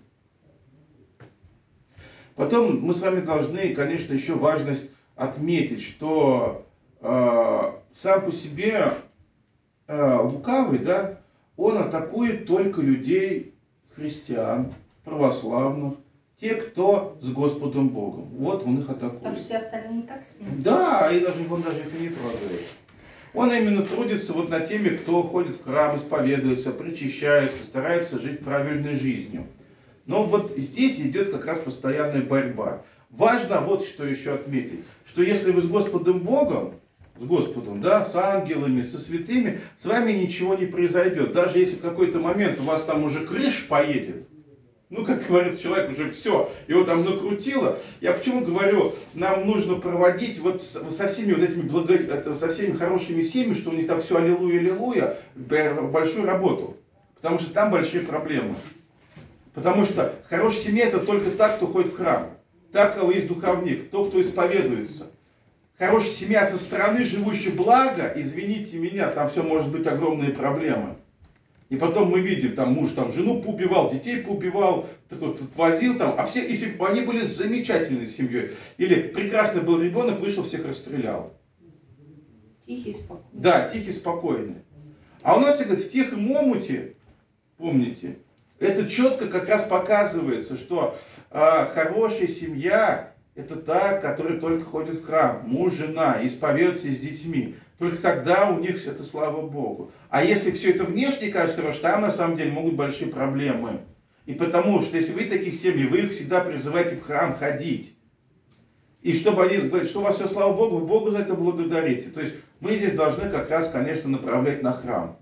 Потом мы с вами должны, конечно, еще важность отметить, что э, сам по себе э, лукавый, да, он атакует только людей, христиан, православных, те, кто с Господом Богом. Вот он их атакует. Потому что все остальные и так с ним. Да, и даже он даже их и не трогает. Он именно трудится вот над теми, кто ходит в храм, исповедуется, причащается, старается жить правильной жизнью. Но вот здесь идет как раз постоянная борьба. Важно вот что еще отметить, что если вы с Господом Богом, с Господом, да, с ангелами, со святыми, с вами ничего не произойдет. Даже если в какой-то момент у вас там уже крыша поедет, ну, как говорит человек, уже все, его там накрутило. Я почему говорю, нам нужно проводить вот со всеми вот этими благо... со всеми хорошими семьями, что у них там все аллилуйя, аллилуйя, большую работу. Потому что там большие проблемы. Потому что хорошая семья — это только та, кто ходит в храм. Та, у кого есть духовник, тот, кто исповедуется. Хорошая семья со стороны, живущая благо, извините меня, там все может быть огромные проблемы. И потом мы видим, там муж там жену поубивал, детей поубивал, так вот, возил там, а все, если бы они были замечательной семьей, или прекрасный был ребенок, вышел, всех расстрелял. Тихий, спокойный. Да, тихий, спокойный. А у нас, говорит, в тихом омуте, помните, это четко как раз показывается, что э, хорошая семья — это та, которая только ходит в храм, муж, жена, исповедуется с детьми. Только тогда у них это слава Богу. А если все это внешне кажется хорошо, там на самом деле могут большие проблемы. И потому что если вы таких семей, вы их всегда призываете в храм ходить. И чтобы они говорили, что у вас все слава Богу, вы Богу за это благодарите. То есть мы здесь должны как раз, конечно, направлять на храм.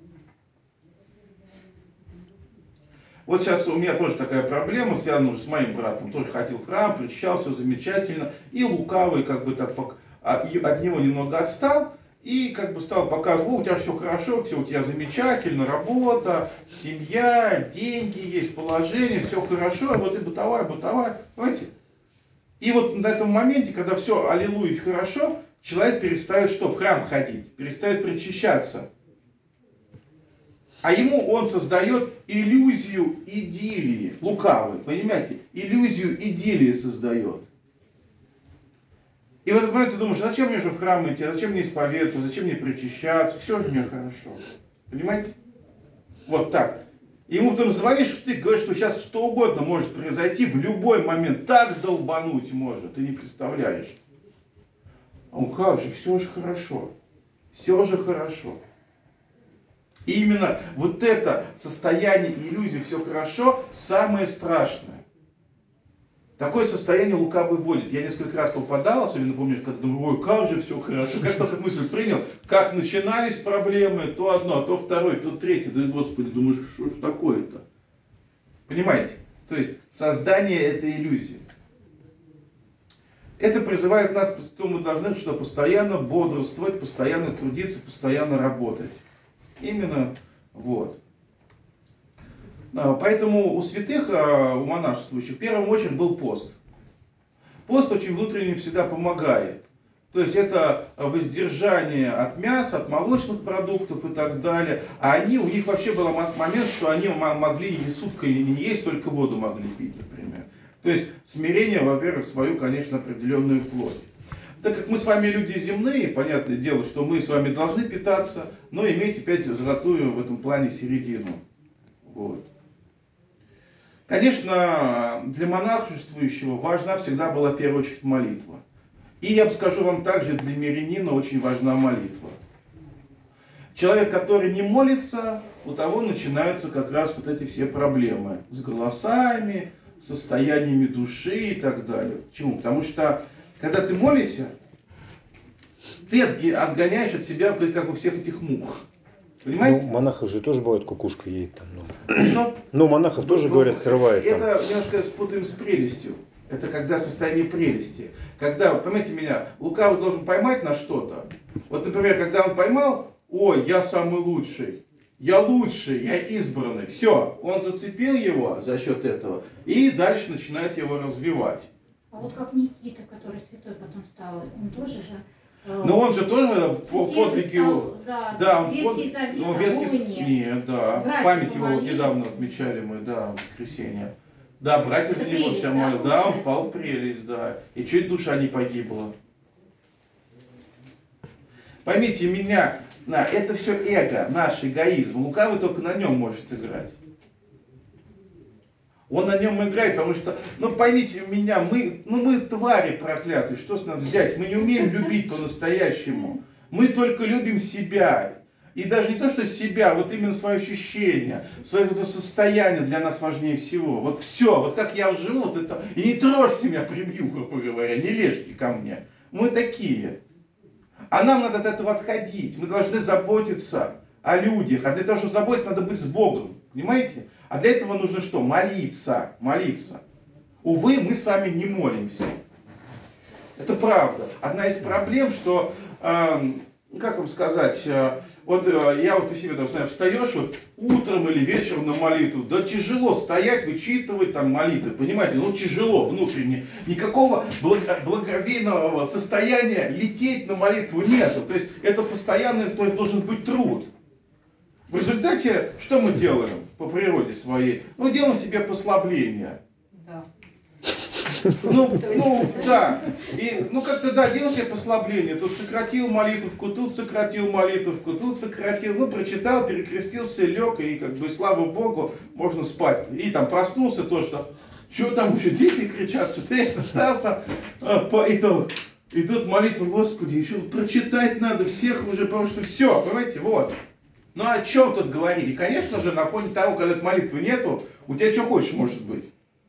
Вот сейчас у меня тоже такая проблема, связана уже с моим братом. Тоже ходил в храм, причащал, все замечательно. И лукавый как бы так от него немного отстал. И как бы стал показывать, о, у тебя все хорошо, все у тебя замечательно, работа, семья, деньги есть, положение, все хорошо, вот и бытовая, бытовая, понимаете? И вот на этом моменте, когда все аллилуйя хорошо, человек перестает что? В храм ходить, перестает причащаться. А ему он создает иллюзию идиллии, лукавый, понимаете? Иллюзию идиллии создает. И в этот момент ты думаешь, зачем мне же в храм идти, зачем мне исповедаться, зачем мне причащаться, все же мне хорошо. Понимаете? Вот так. И ему потом звонишь, ты говоришь, что сейчас что угодно может произойти, в любой момент так долбануть может, ты не представляешь. А он, как же, все же хорошо, все же хорошо. И именно вот это состояние иллюзии, все хорошо, самое страшное. Такое состояние лукавый вводит. Я несколько раз попадал, особенно помню, когда думаю, ой, как же все хорошо. Как только мысль принял, как начинались проблемы, то одно, то второе, то третье. Да, Господи, думаешь, что ж такое-то? Понимаете? То есть создание этой иллюзии. Это призывает нас, что мы должны что постоянно бодрствовать, постоянно трудиться, постоянно работать. Именно вот. Поэтому у святых, у монашествующих, в первую очередь был пост. Пост очень внутренне всегда помогает. То есть это воздержание от мяса, от молочных продуктов и так далее. А они, у них вообще был момент, что они могли и сутками не есть, только воду могли пить, например. То есть смирение, во-первых, свою, конечно, определенную плоть. Так как мы с вами люди земные, понятное дело, что мы с вами должны питаться, но иметь опять золотую в этом плане середину. Вот. Конечно, для монашествующего важна всегда была в первую очередь молитва. И я бы скажу вам также, для мирянина очень важна молитва. Человек, который не молится, у того начинаются как раз вот эти все проблемы с голосами, состояниями души и так далее. Почему? Потому что, когда ты молишься, ты отгоняешь от себя как бы всех этих мух. Понимаете? Ну, монахов же тоже бывает, кукушка едет там. Ну, Что? ну монахов тоже, Ну, говорят, срывает там. Это немножко спутаем с прелестью. Это когда состояние прелести. Когда, поймите меня, лукавый должен поймать на что-то. Вот, например, когда он поймал, ой, я самый лучший, я лучший, я избранный. Все, он зацепил его за счет этого и дальше начинает его развивать. А вот как Никита, который святой потом стал, он тоже же... Но он же тоже в подвиге... Да, да, он Ветхий под... Завет, ну, а Ветхий... новый нет. Нет, да. Братья Память его вот помолились. недавно отмечали мы, да, в воскресенье. Да, братья Это за него прелесть, все да, молились. Да, он получается? впал в прелесть, да. И чуть душа не погибла. Поймите меня, на, это все эго, наш эгоизм. Лукавый только на нем может играть. Он на нем играет, потому что, ну поймите меня, мы, ну мы твари проклятые, что с нас взять? Мы не умеем любить по-настоящему. Мы только любим себя. И даже не то, что себя, вот именно свое ощущение, свое это состояние для нас важнее всего. Вот все, вот как я живу, вот это, и не трожьте меня, прибью, грубо говоря, не лезьте ко мне. Мы такие. А нам надо от этого отходить. Мы должны заботиться о людях. А для того, чтобы заботиться, надо быть с Богом. Понимаете? А для этого нужно что? Молиться. Молиться. Увы, мы с вами не молимся. Это правда. Одна из проблем, что, э, как вам сказать, э, вот э, я вот по себе даже знаю, встаешь вот утром или вечером на молитву, да тяжело стоять, вычитывать там молитвы, понимаете, ну тяжело внутренне. Никакого благо, благоговейного состояния лететь на молитву нету. То есть это постоянный, то есть должен быть труд. В результате, что мы делаем по природе своей? Мы делаем себе послабление. Да. Ну, ну, да. И, ну, как-то, да, делал себе послабление. Тут сократил молитвовку, тут сократил молитвовку, тут сократил. Ну, прочитал, перекрестился, лег, и, как бы, слава Богу, можно спать. И там проснулся то, что, что там еще дети кричат, что ты это стал там, а, и то, и тут молитва, Господи, еще прочитать надо всех уже, потому что все, понимаете, вот. Ну, о чем тут говорить? И, конечно же, на фоне того, когда этой молитвы нету, у тебя что хочешь может быть.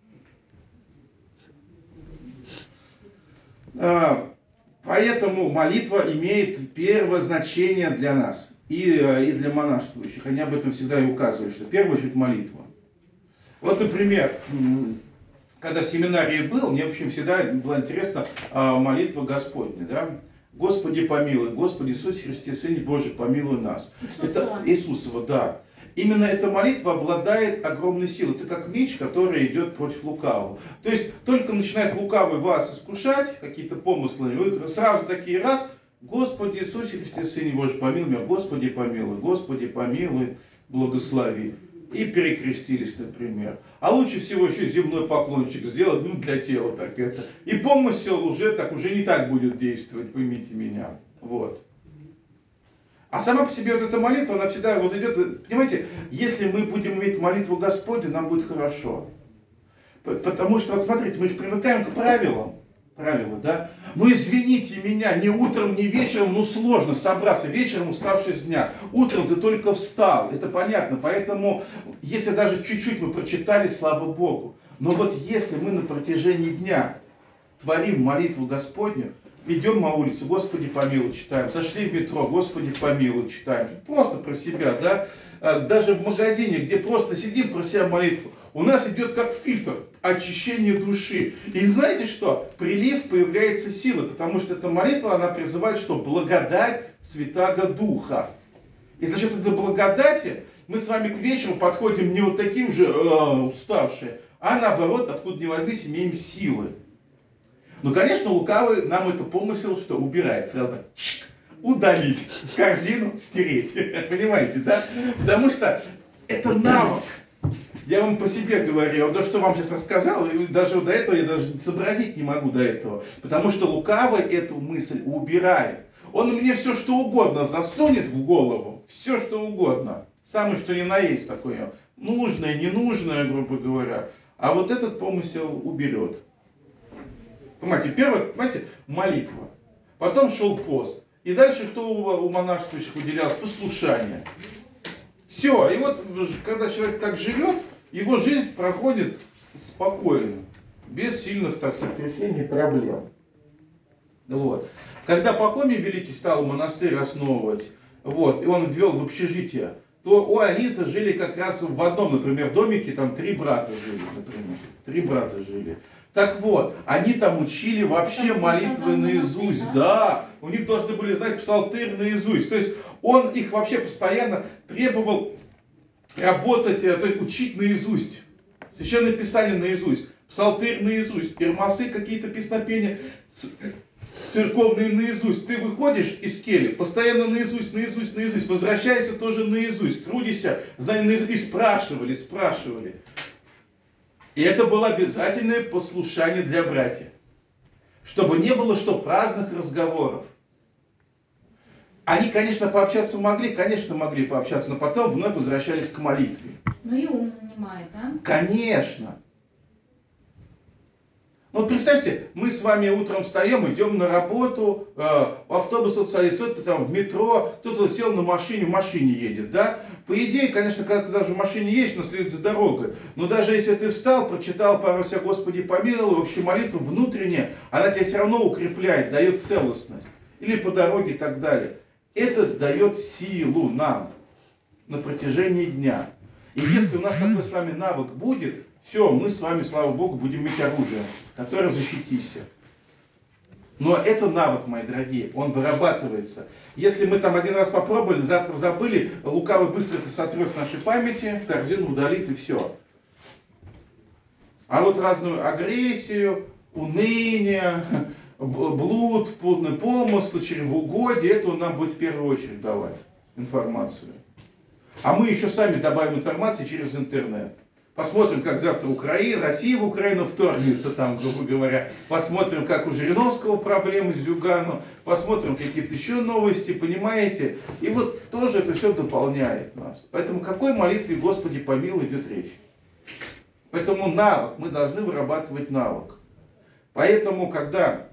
Поэтому молитва имеет первое значение для нас и, и для монашествующих. Они об этом всегда и указывают, что в первую очередь молитва. Вот, например, когда в семинарии был, мне, в общем, всегда была интересна молитва Господня, да? Господи помилуй, Господи Иисус Христе, Сыне Божий, помилуй нас. Иисусова. Это Иисусова, да. Именно эта молитва обладает огромной силой. Это как меч, который идет против лукавого. То есть только начинает лукавый вас искушать, какие-то помыслы, вы сразу такие раз, Господи Иисусе Христе, Сыне Божий, помилуй меня, Господи помилуй, Господи помилуй, благослови. И перекрестились, например. А лучше всего еще земной поклончик сделать, ну, для тела так это. И помысел уже так, уже не так будет действовать, поймите меня. Вот. А сама по себе вот эта молитва, она всегда вот идет, понимаете, если мы будем иметь молитву Господню, нам будет хорошо. Потому что, вот смотрите, мы же привыкаем к правилам. Правила, да? Ну извините меня, ни утром, ни вечером, ну сложно собраться. Вечером уставший с дня. Утром ты только встал. Это понятно. Поэтому, если даже чуть-чуть мы прочитали, слава Богу. Но вот если мы на протяжении дня творим молитву Господню, идем на улицу, Господи помилуй, читаем. Зашли в метро, Господи помилуй, читаем. Просто про себя, да? Даже в магазине, где просто сидим про себя молитву, у нас идет как фильтр очищение души. И знаете что? Прилив появляется сила, потому что эта молитва, она призывает, что благодать Святаго Духа. И за счет этой благодати мы с вами к вечеру подходим не вот таким же э, уставшие, а наоборот, откуда ни возьмись, имеем силы. Ну, конечно, лукавый нам это помысел, что убирает. Сразу так, чик, удалить корзину, стереть. Понимаете, да? Потому что это навык. Я вам по себе говорю, то, что вам сейчас рассказал, и даже до этого я даже сообразить не могу до этого. Потому что лукавый эту мысль убирает. Он мне все что угодно засунет в голову, все что угодно. Самое что ни на есть такое. Нужное, ненужное, грубо говоря. А вот этот помысел уберет. Понимаете, первое, понимаете, молитва. Потом шел пост. И дальше что у, у монашествующих выделялось? Послушание. Все. И вот, когда человек так живет, его жизнь проходит спокойно. Без сильных, так сотрясений и проблем. Вот. Когда Пахомий Великий стал монастырь основывать, вот, и он ввел в общежитие, то ой, они-то жили как раз в одном, например, домике, там три брата жили, например. Три брата жили. Так вот, они там учили вообще Там молитвы наизусть, монастырь, да? да? У них должны были знать псалтырь наизусть. То есть он их вообще постоянно требовал работать, то есть учить наизусть. Священное Писание наизусть, псалтырь наизусть, ирмасы, какие-то песнопения церковные наизусть. Ты выходишь из кельи, постоянно наизусть, наизусть, наизусть. Возвращайся тоже наизусть. Трудишься, знания наизусть. И спрашивали, спрашивали. И это было обязательное послушание для братьев. Чтобы не было что праздных разговоров. Они, конечно, пообщаться могли, конечно, могли пообщаться, но потом вновь возвращались к молитве. Ну и ум занимает, да? Конечно. Вот представьте, мы с вами утром встаем, идем на работу, э, в автобус вот садится, кто-то там в метро, кто-то сел на машине, в машине едет, да? По идее, конечно, когда ты даже в машине едешь, надо следить за дорогой. Но даже если ты встал, прочитал пару себя Господи помилуй, вообще молитва внутренняя, она тебя все равно укрепляет, дает целостность. Или по дороге и так далее. Это дает силу нам на протяжении дня. И если у нас такой с вами навык будет, все, мы с вами, слава Богу, будем иметь оружие, которое защитится. Но это навык, мои дорогие, он вырабатывается. Если мы там один раз попробовали, завтра забыли, лукавый быстро это сотрет с нашей памяти, в корзину удалит и все. А вот разную агрессию, уныние, блуд, плотные помыслы, чревоугодие, это он нам будет в первую очередь давать информацию. А мы еще сами добавим информации через интернет. Посмотрим, как завтра Украина, Россия в Украину вторгнется, там, грубо говоря. Посмотрим, как у Жириновского проблемы с Зюганом. Посмотрим какие-то еще новости, понимаете? И вот тоже это все дополняет нас. Поэтому о какой молитве Господи помилуй идет речь? Поэтому навык, мы должны вырабатывать навык. Поэтому, когда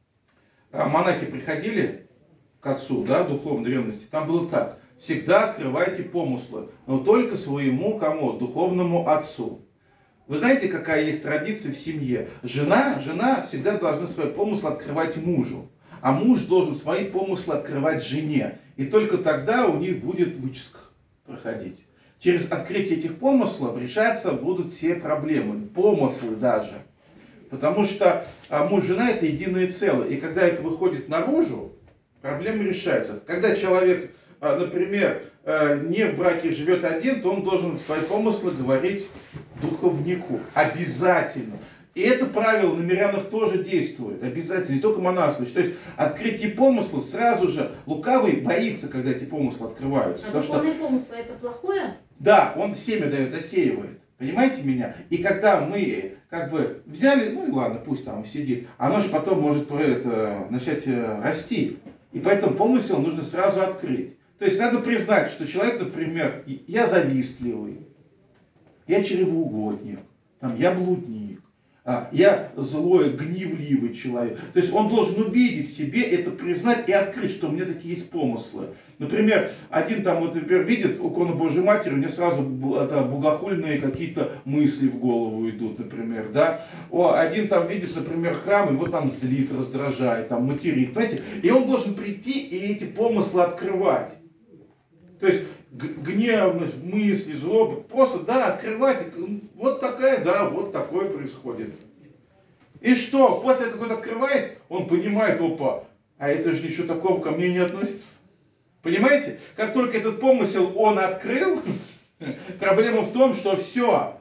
монахи приходили к отцу, да, духовной ревности, там было так. Всегда открывайте помыслы, но только своему кому? Духовному отцу. Вы знаете, какая есть традиция в семье? Жена, жена всегда должна свои помыслы открывать мужу, а муж должен свои помыслы открывать жене. И только тогда у них будет вычистка проходить. Через открытие этих помыслов решаться будут все проблемы, помыслы даже. Потому что муж и жена это единое целое. И когда это выходит наружу, проблемы решаются. Когда человек, например, не в браке живет один, то он должен свои помыслы говорить духовнику. Обязательно. И это правило на мирянах тоже действует. Обязательно. Не только монашествующих. То есть открытие помыслов сразу же лукавый боится, когда эти помыслы открываются. А духовные что... помыслы это плохое? Да, он семя дает, засеивает. Понимаете меня? И когда мы как бы взяли, ну и ладно, пусть там сидит, оно же потом может это, начать расти. И поэтому помысел нужно сразу открыть. То есть надо признать, что человек, например, я завистливый, я чревоугодник, там, я блудник, я злой, гневливый человек. То есть он должен увидеть в себе это, признать и открыть, что у меня такие есть помыслы. Например, один там, вот, например, видит икону Божьей Матери, у него сразу это, богохульные какие-то мысли в голову идут, например, да. О, один там видит, например, храм, его там злит, раздражает, там материт, понимаете. И он должен прийти и эти помыслы открывать. То есть гневность, мысли, злоба, просто, да, открывать, вот такая, да, вот такое происходит. И что, после того, как он открывает, он понимает, опа, а это же ничего такого ко мне не относится. Понимаете? Как только этот помысел он открыл, проблема в том, что все,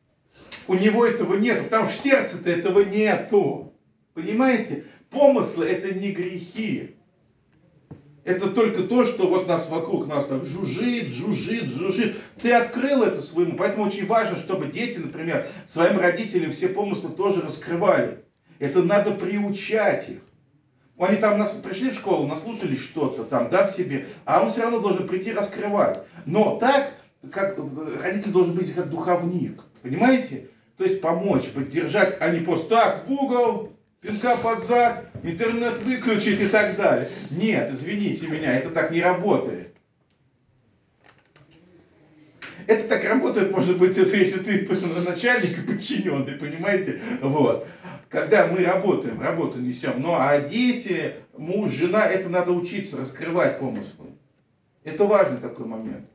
у него этого нету, потому что в сердце-то этого нету. Понимаете? Помыслы это не грехи. Это только то, что вот нас вокруг нас так жужжит, жужжит, жужжит. Ты открыл это своему. Поэтому очень важно, чтобы дети, например, своим родителям все помыслы тоже раскрывали. Это надо приучать их. Они там нас, пришли в школу, наслушались что-то там, да, в себе, а он все равно должен прийти раскрывать. Но так, как родитель должен быть как духовник. Понимаете? То есть помочь, поддержать, а не просто так в угол, пинка под зад, интернет выключить и так далее. Нет, извините меня, это так не работает. Это так работает, может быть, это если ты начальник и подчиненный, понимаете? Вот. Когда мы работаем, работу несем. Ну а дети, муж, жена, это надо учиться раскрывать помыслы. Это важный такой момент.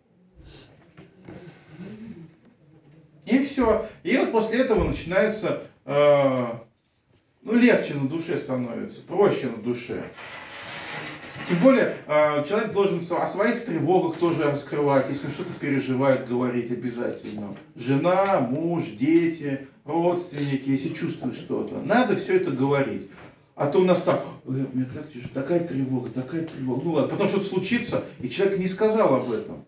И все. И вот после этого начинается, э, ну, легче на душе становится, проще на душе. Тем более, э, человек должен о своих тревогах тоже раскрывать, если что-то переживает, говорить обязательно. Жена, муж, дети, родственники, если чувствуют что-то. Надо все это говорить. А то у нас так, ой, у меня так тяжело, такая тревога, такая тревога. Ну ладно, потом что-то случится, и человек не сказал об этом.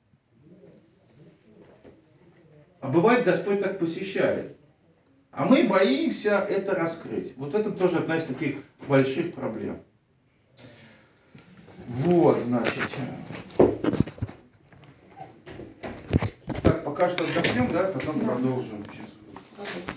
А бывает, Господь так посещает. А мы боимся это раскрыть. Вот это тоже одна из таких больших проблем. Вот, значит. Так, пока что отдохнем, да, потом продолжим. Сейчас.